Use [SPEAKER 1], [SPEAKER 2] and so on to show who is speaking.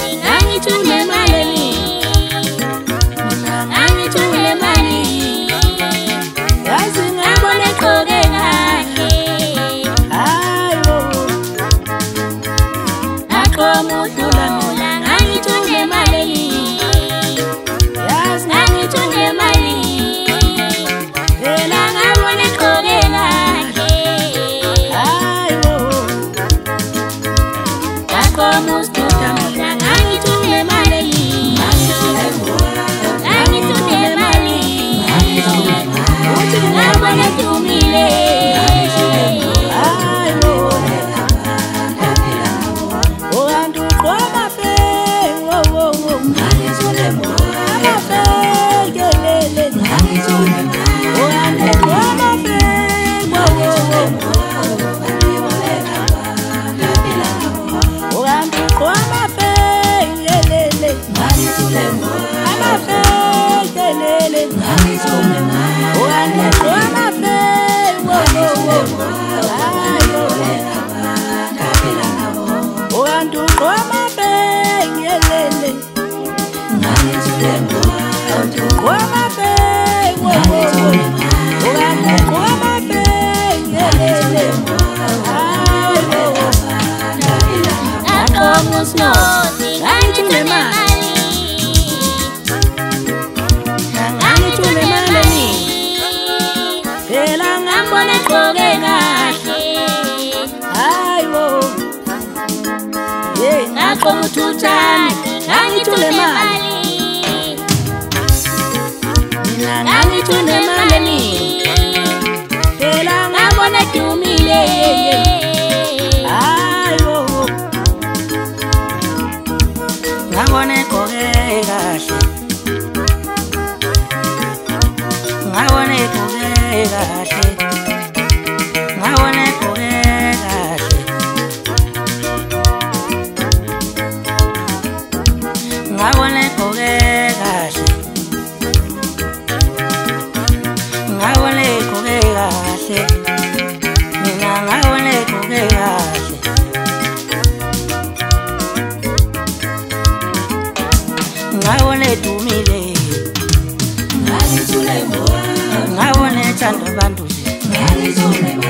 [SPEAKER 1] ngangithule malini ngangithule mali yazi ngabona eqoke kahle hayo aqomuhlula mina ngangithule malini yazi ngangithule mali yena ngabona eqoke kahle hayo aqomuhlula mina ngangithule malini ngangithule mali uthi ngabona dumile hayo oandu qoma fe ngangithule mali gelele ngangithule oandu qoma fe oandu qoma fe gelele ngangithule amafe gelele ngangithule oandu qoma fe oandu qoma fe gelele ngangithule oandu qoma fe oandu qoma fe gelele aqomuslo ngangithule mali ngangithule malini phela ngambona eqoke kahle hayo hey ngaqomuthuthane ngangithule mali mina ngangithule malini phela ngambona dumile hayo ngabona eqoke kahle ngabona eqoke kahle ngabona eqoke kahle ngabona eqoke kahle ngabona eqoke kahle mina ngabona eqoke kahle ngabona edumile ngabona ethanda abantu ngangithule